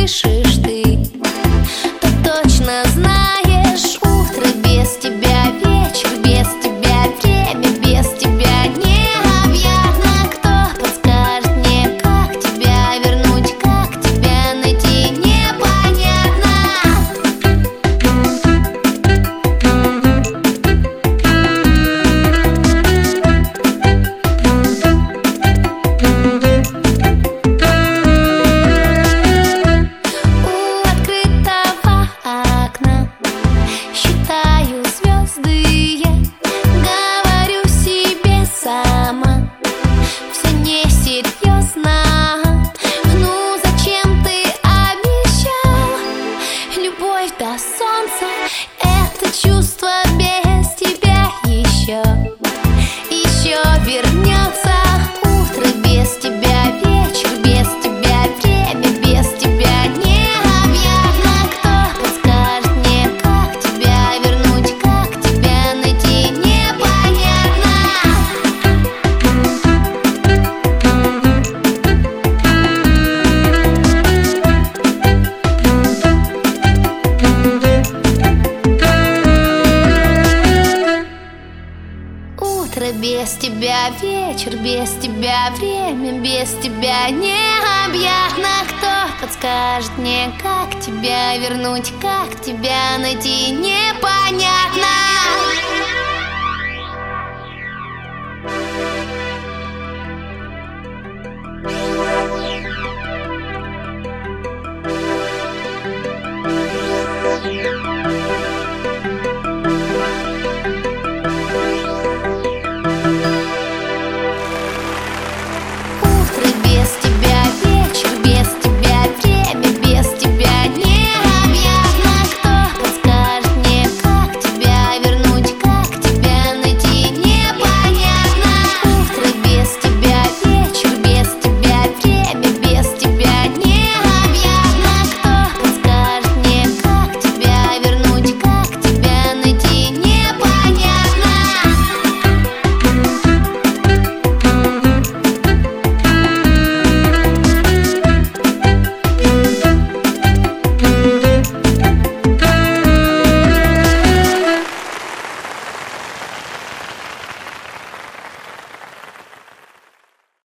пишешь ты, то точно знаешь: утро без тебя, вечер без тебя, время без тебя необъятно. Кто подскажет мне, как тебя вернуть, как тебя найти, непонятно. У открытого окна считаю звезды я, говорю себе сама: все несерьезно. Ну зачем ты обещал любовь до солнца? Это чувство без тебя еще вернется. Утро без тебя, вечер без тебя, время без тебя необъятно. Кто подскажет мне, как тебя вернуть, как тебя найти, непонятно. Утро без тебя, вечер без тебя, время без тебя необъятно. Кто подскажет мне, как тебя вернуть, как тебя найти, непонятно.